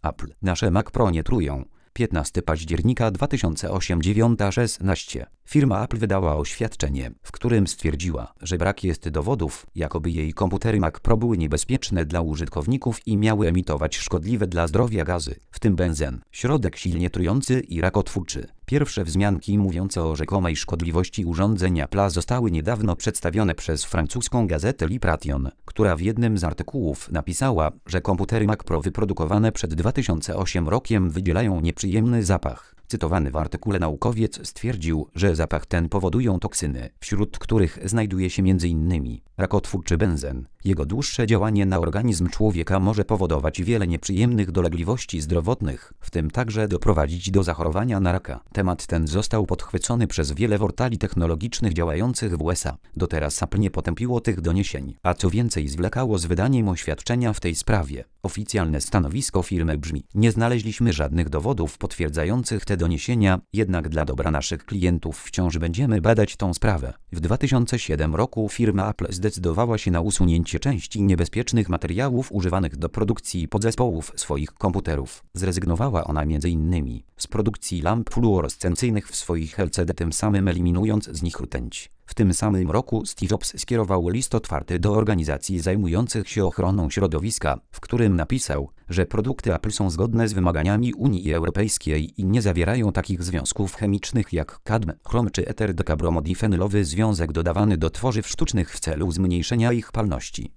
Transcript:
Apple. Nasze Mac Pro nie trują. 15 października 2008 9:16. Firma Apple wydała oświadczenie, w którym stwierdziła, że brak jest dowodów, jakoby jej komputery Mac Pro były niebezpieczne dla użytkowników i miały emitować szkodliwe dla zdrowia gazy, w tym benzen, środek silnie trujący i rakotwórczy. Pierwsze wzmianki mówiące o rzekomej szkodliwości urządzeń Apple'a zostały niedawno przedstawione przez francuską gazetę Libération, która w jednym z artykułów napisała, że komputery Mac Pro wyprodukowane przed 2008 rokiem wydzielają nieprzyjemny zapach. Cytowany w artykule naukowiec stwierdził, że zapach ten powodują toksyny, wśród których znajduje się m.in. rakotwórczy benzen. Jego dłuższe działanie na organizm człowieka może powodować wiele nieprzyjemnych dolegliwości zdrowotnych, w tym także doprowadzić do zachorowania na raka. Temat ten został podchwycony przez wiele portali technologicznych działających w USA. Do teraz Apple nie potępiło tych doniesień, a co więcej zwlekało z wydaniem oświadczenia w tej sprawie. Oficjalne stanowisko firmy brzmi: nie znaleźliśmy żadnych dowodów potwierdzających te doniesienia, jednak dla dobra naszych klientów wciąż będziemy badać tą sprawę. W 2007 roku firma Apple zdecydowała się na usunięcie części niebezpiecznych materiałów używanych do produkcji podzespołów swoich komputerów. Zrezygnowała ona m.in. z produkcji lamp fluorescencyjnych w swoich LCD, tym samym eliminując z nich rtęć. W tym samym roku Steve Jobs skierował list otwarty do organizacji zajmujących się ochroną środowiska, w którym napisał, że produkty Apple są zgodne z wymaganiami Unii Europejskiej i nie zawierają takich związków chemicznych jak kadm, chrom czy eter dekabromodifenylowy, związek dodawany do tworzyw sztucznych w celu zmniejszenia ich palności.